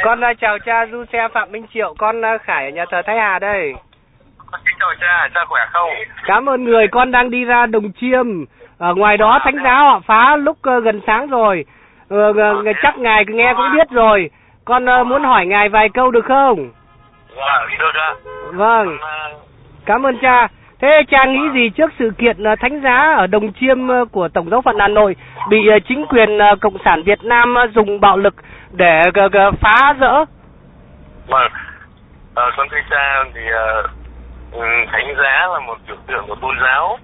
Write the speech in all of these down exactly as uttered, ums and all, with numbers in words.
Con uh, chào cha, du xe Phạm Minh Triệu, con uh, Khải ở nhà thờ Thái Hà đây. Con xin chào cha, cha khỏe không? Cảm ơn người, con đang đi ra Đồng Chiêm. Ở ngoài đó thánh giáo họ phá lúc uh, gần sáng rồi. Uh, uh, chắc ngài nghe cũng biết rồi. Con uh, muốn hỏi ngài vài câu được không? Vâng, được ạ. Vâng, cảm ơn cha. Thế cha nghĩ gì trước sự kiện uh, thánh giá ở Đồng Chiêm uh, của Tổng giáo phận Hà Nội bị uh, chính quyền uh, Cộng sản Việt Nam uh, dùng bạo lực để uh, uh, phá rỡ? Vâng, à, con thưa cha thì uh, thánh giá là một biểu tượng của tôn giáo.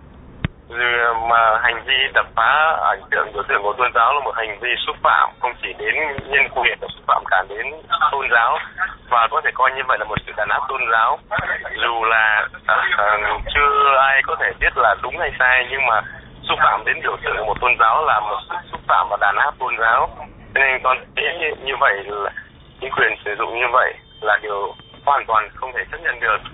Rồi mà hành vi đập phá ảnh tượng biểu tượng của tôn giáo là một hành vi xúc phạm không chỉ đến nhân quyền mà xúc phạm cả đến tôn giáo, và có thể coi như vậy là một sự đàn áp tôn giáo. Dù là uh, chưa ai có thể biết là đúng hay sai, nhưng mà xúc phạm đến biểu tượng của một tôn giáo là một sự xúc phạm và đàn áp tôn giáo. Cho nên con thấy như, như vậy là chính quyền sử dụng như vậy là điều hoàn toàn không thể chấp nhận được.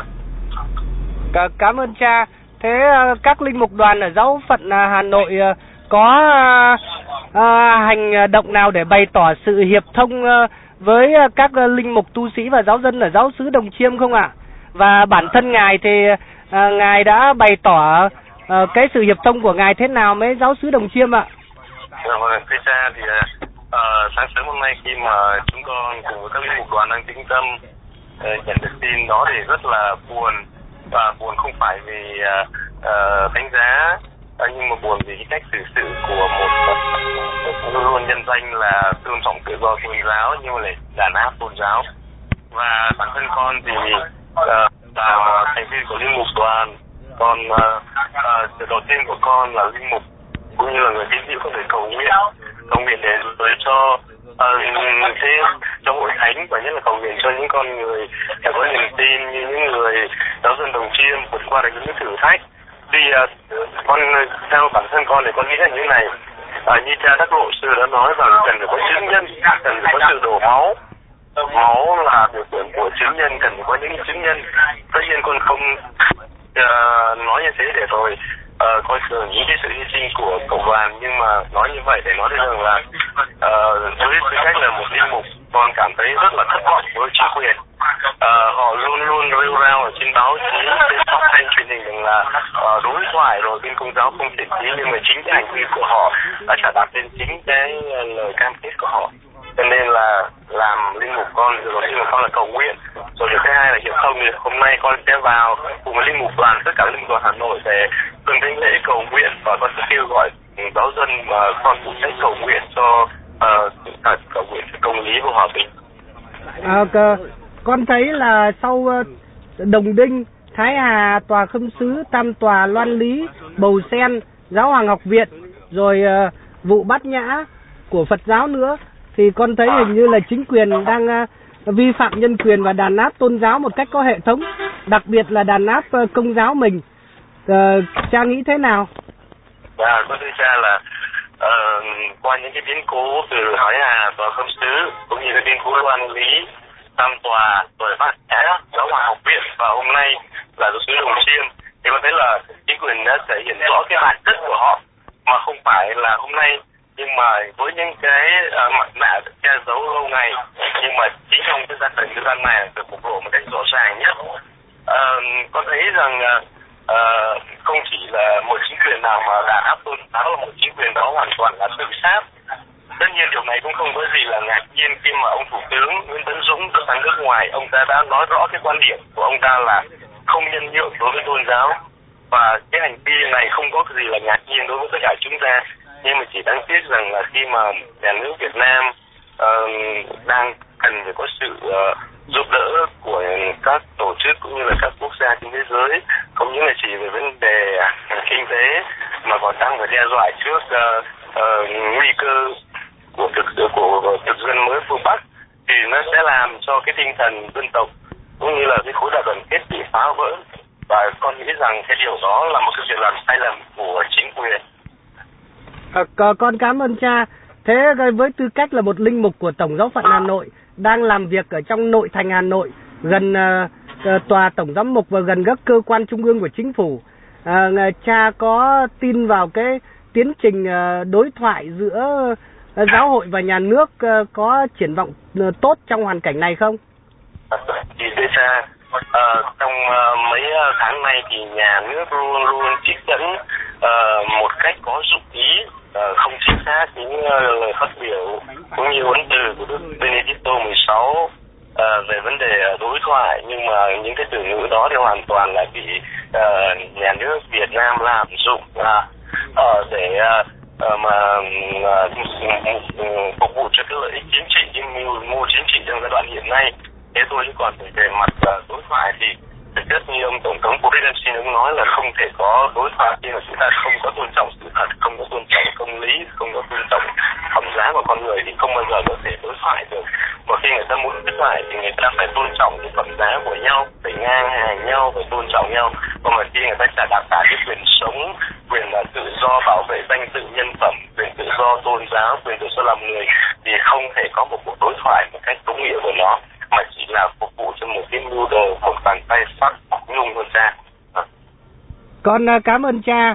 C- cảm ơn cha. Thế uh, các linh mục đoàn ở giáo phận uh, Hà Nội uh, có uh, uh, hành động nào để bày tỏ sự hiệp thông uh, với uh, các uh, linh mục tu sĩ và giáo dân ở giáo xứ Đồng Chiêm không ạ? Và bản thân ngài thì uh, ngài đã bày tỏ uh, cái sự hiệp thông của ngài thế nào với giáo xứ Đồng Chiêm ạ? Vâng, thưa cha thì uh, sáng sớm hôm nay khi mà chúng con cùng với các linh mục đoàn đang tĩnh tâm uh, nhận được tin đó thì rất là buồn. Và buồn không phải vì uh, uh, đánh giá, uh, nhưng mà buồn vì cái cách xử sự của một uh, luôn luôn nhân danh là tôn trọng tự do tôn giáo nhưng mà lại đàn áp tôn giáo. Và bản thân con thì uh, là thành viên của linh mục đoàn, còn uh, uh, sự đầu tiên của con là linh mục cũng như là người tín hữu có thể cầu nguyện, cầu nguyện để rồi cho uh, thế cho hội thánh, và nhất là cầu nguyện cho những con người đã có niềm tin như những người giáo dân Đồng Chiêm vượt qua được những thử thách. Thì uh, con theo bản thân con thì con nghĩ là như thế này, uh, như cha Đắc Lộ sư đã nói rằng cần phải có chứng nhân, cần phải có sự đổ máu. Máu là biểu tượng của chứng nhân, cần phải có những chứng nhân. Tất nhiên con không uh, nói như thế để rồi uh, coi thường những cái sự hy sinh của cộng đoàn, nhưng mà nói như vậy để nói được rằng là uh, với tư cách là một linh mục, con cảm thấy rất là thất vọng với chính quyền. Uh, họ luôn luôn rêu rao ở trên báo chí, trên phát thanh truyền hình rằng là uh, đối thoại rồi bên công giáo không thiện chí, nhưng mà chính cái hành vi của họ đã trả đạp lên chính cái lời cam kết của họ. Cho nên là làm linh mục con, rồi linh mục con là cầu nguyện, rồi điều thứ hai là hiệp thông. Thì hôm nay con sẽ vào cùng với linh mục đoàn, tất cả linh mục đoàn Hà Nội để từng thánh lễ cầu nguyện, và con sẽ kêu gọi giáo dân mà con phụ trách cầu nguyện cho uh, cầu nguyện cho công lý và hòa bình. À, con thấy là sau uh, Đồng Đinh, Thái Hà, Tòa Khâm Sứ, Tam Tòa, Loan Lý, Bầu Sen, Giáo Hoàng Học Viện, rồi uh, vụ Bát Nhã của Phật giáo nữa, thì con thấy hình như là chính quyền đang uh, vi phạm nhân quyền và đàn áp tôn giáo một cách có hệ thống, đặc biệt là đàn áp uh, công giáo mình. Uh, cha nghĩ thế nào? Dạ, con thưa cha là uh, qua những cái biến cố từ Thái Hà, Tòa Khâm Sứ cũng như cái biến cố Loan Lý, Tam Tòa, rồi Bát Nhã, Giáo Hoàng Học Viện và hôm nay là giáo xứ Đồng Chiêm, thì con thấy là chính quyền đã thể hiện rõ cái bản chất của họ, mà không phải là hôm nay, nhưng mà với những cái uh, mặt nạ được che giấu lâu ngày, nhưng mà chính trong cái gia đình thời gian này được bộc lộ một cách rõ ràng nhất. Uh, con thấy rằng uh, uh, không chỉ là một chính quyền nào mà đàn áp tôn giáo, là một chính quyền đó hoàn toàn là tự sát. Tất nhiên điều này cũng không có gì là ngạc nhiên khi mà ông Thủ tướng Nguyễn Tấn Dũng đã sang nước ngoài, ông ta đã nói rõ cái quan điểm của ông ta là không nhân nhượng đối với tôn giáo, và cái hành vi này không có gì là ngạc nhiên đối với tất cả chúng ta. Nhưng mà chỉ đáng tiếc rằng là khi mà nhà nước Việt Nam uh, đang cần phải có sự uh, giúp đỡ của các tổ chức cũng như là các quốc gia trên thế giới, không những là chỉ về vấn đề uh, kinh tế mà còn đang phải đe dọa trước uh, uh, nguy cơ của thực của thực dân mới phương Bắc, thì nó sẽ làm cho cái tinh thần dân tộc cũng như là cái khối đại đoàn kết bị phá vỡ. Và con nghĩ rằng cái điều đó là một cái việc làm sai lầm của chính quyền. À, con cảm ơn cha. Thế với tư cách là một linh mục của Tổng giáo phận Hà Nội, đang làm việc ở trong nội thành Hà Nội, gần uh, tòa Tổng giám mục và gần các cơ quan trung ương của chính phủ, uh, cha có tin vào cái tiến trình uh, đối thoại giữa giáo hội và nhà nước có triển vọng tốt trong hoàn cảnh này không? Thì thưa cha, uh, trong uh, mấy tháng nay thì nhà nước luôn luôn trích dẫn uh, một cách có dụng ý, uh, không chính xác những uh, lời phát biểu cũng như huấn từ của Đức Benedicto mười sáu uh, về vấn đề đối thoại, nhưng mà những cái từ ngữ đó thì hoàn toàn là bị uh, nhà nước Việt Nam lạm dụng uh, uh, để uh, uh, mà uh, phục vụ cho cái lợi ích chính trị, những mưu mô chính trị trong giai đoạn hiện nay. Thế thôi, chứ còn về mặt uh, đối thoại thì thực chất như ông Tổng thống Boric ông nói là không thể có đối thoại khi mà chúng ta không có tôn trọng sự thật, không có tôn trọng công lý, không có tôn trọng phẩm giá của con người thì không bao giờ có thể đối thoại được. Và khi người ta muốn đối thoại thì người ta phải tôn trọng cái phẩm giá của nhau, phải ngang hàng nhau, phải tôn trọng nhau. Còn mà khi người ta trả đạp cả cái quyền sống, quyền là tự do bảo vệ danh dự nhân phẩm, quyền tự do tôn giáo, quyền tự do làm người thì không thể có một cuộc đối thoại một cách đúng nghĩa của nó, mà chỉ là phục vụ cho một cái mưu đồ, một bàn tay sắc nhung của cha. Con cảm ơn cha.